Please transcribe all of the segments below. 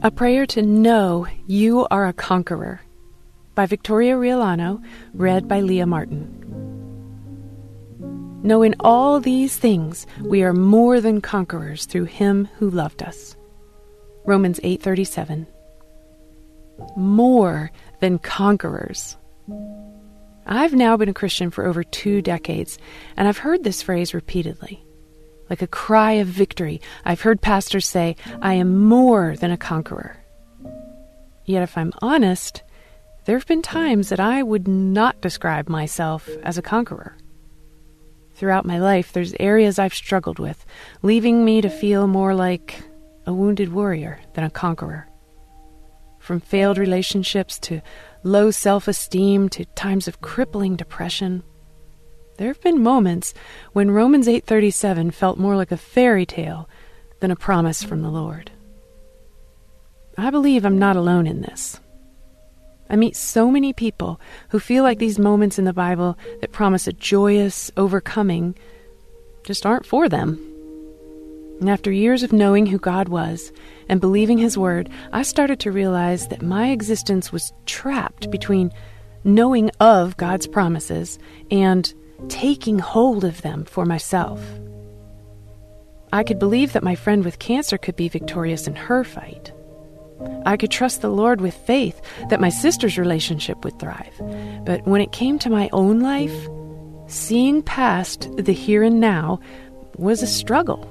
A Prayer to Know You Are a Conqueror by Victoria Riolano, read by Leah Martin. Know in all these things we are more than conquerors through Him who loved us. Romans 8:37. More than conquerors. I've now been a Christian for over 2 decades, and I've heard this phrase repeatedly. Like a cry of victory, I've heard pastors say, I am more than a conqueror. Yet if I'm honest, there have been times that I would not describe myself as a conqueror. Throughout my life, there's areas I've struggled with, leaving me to feel more like a wounded warrior than a conqueror. From failed relationships to low self-esteem to times of crippling depression, there have been moments when Romans 8:37 felt more like a fairy tale than a promise from the Lord. I believe I'm not alone in this. I meet so many people who feel like these moments in the Bible that promise a joyous overcoming just aren't for them. And after years of knowing who God was and believing His Word, I started to realize that my existence was trapped between knowing of God's promises and taking hold of them for myself. I could believe that my friend with cancer could be victorious in her fight. I could trust the Lord with faith that my sister's relationship would thrive. But when it came to my own life, seeing past the here and now was a struggle.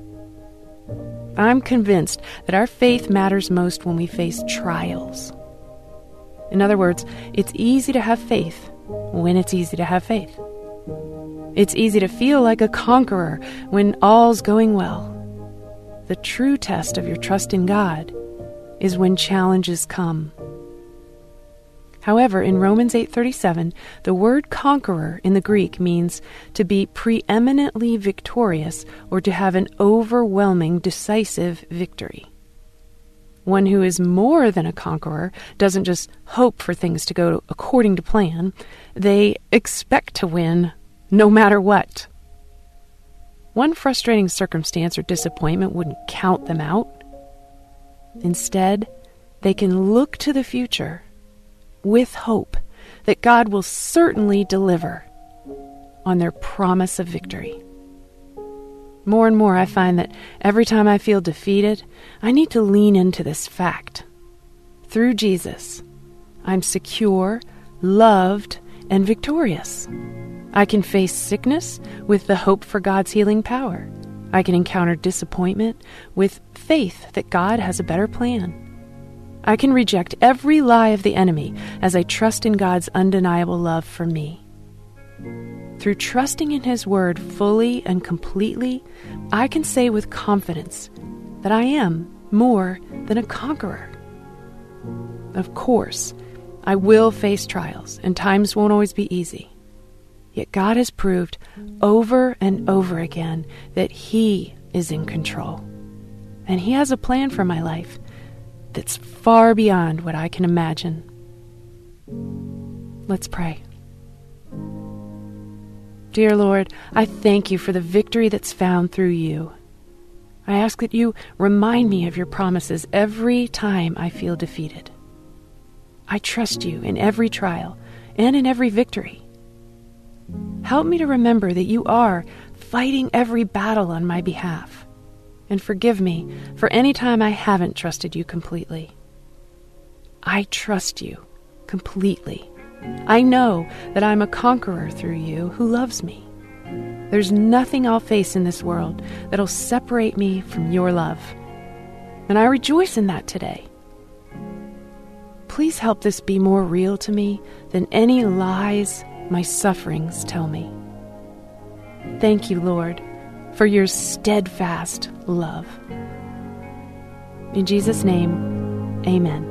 I'm convinced that our faith matters most when we face trials. In other words, it's easy to have faith when it's easy to have faith. It's easy to feel like a conqueror when all's going well. The true test of your trust in God is when challenges come. However, in Romans 8:37, the word conqueror in the Greek means to be preeminently victorious or to have an overwhelming, decisive victory. One who is more than a conqueror doesn't just hope for things to go according to plan. They expect to win no matter what. One frustrating circumstance or disappointment wouldn't count them out. Instead, they can look to the future with hope that God will certainly deliver on their promise of victory. More and more, I find that every time I feel defeated, I need to lean into this fact. Through Jesus, I'm secure, loved, and victorious. I can face sickness with the hope for God's healing power. I can encounter disappointment with faith that God has a better plan. I can reject every lie of the enemy as I trust in God's undeniable love for me. Through trusting in His Word fully and completely, I can say with confidence that I am more than a conqueror. Of course, I will face trials, and times won't always be easy. Yet God has proved over and over again that He is in control. And He has a plan for my life that's far beyond what I can imagine. Let's pray. Dear Lord, I thank You for the victory that's found through You. I ask that You remind me of Your promises every time I feel defeated. I trust You in every trial and in every victory. Help me to remember that You are fighting every battle on my behalf, and forgive me for any time I haven't trusted You completely. I trust You completely. I know that I'm a conqueror through You who loves me. There's nothing I'll face in this world that'll separate me from Your love, and I rejoice in that today. Please help this be more real to me than any lies my sufferings tell me. Thank You, Lord, for Your steadfast love. In Jesus' name, amen.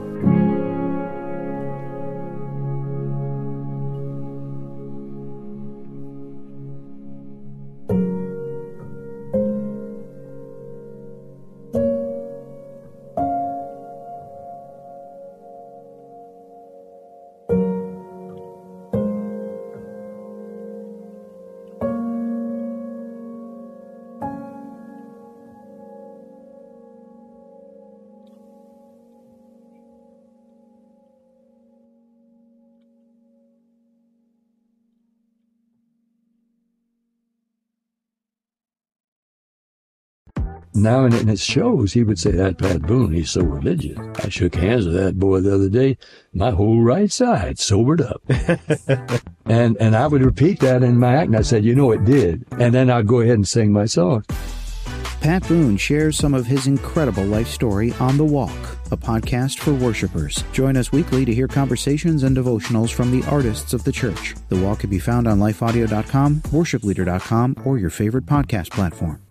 now in his shows, he would say, that Pat Boone, he's so religious. I shook hands with that boy the other day. My whole right side sobered up. and I would repeat that in my act, and I said, it did. And then I'd go ahead and sing my song. Pat Boone shares some of his incredible life story on The Walk, a podcast for worshipers. Join us weekly to hear conversations and devotionals from the artists of the church. The Walk can be found on lifeaudio.com, worshipleader.com, or your favorite podcast platform.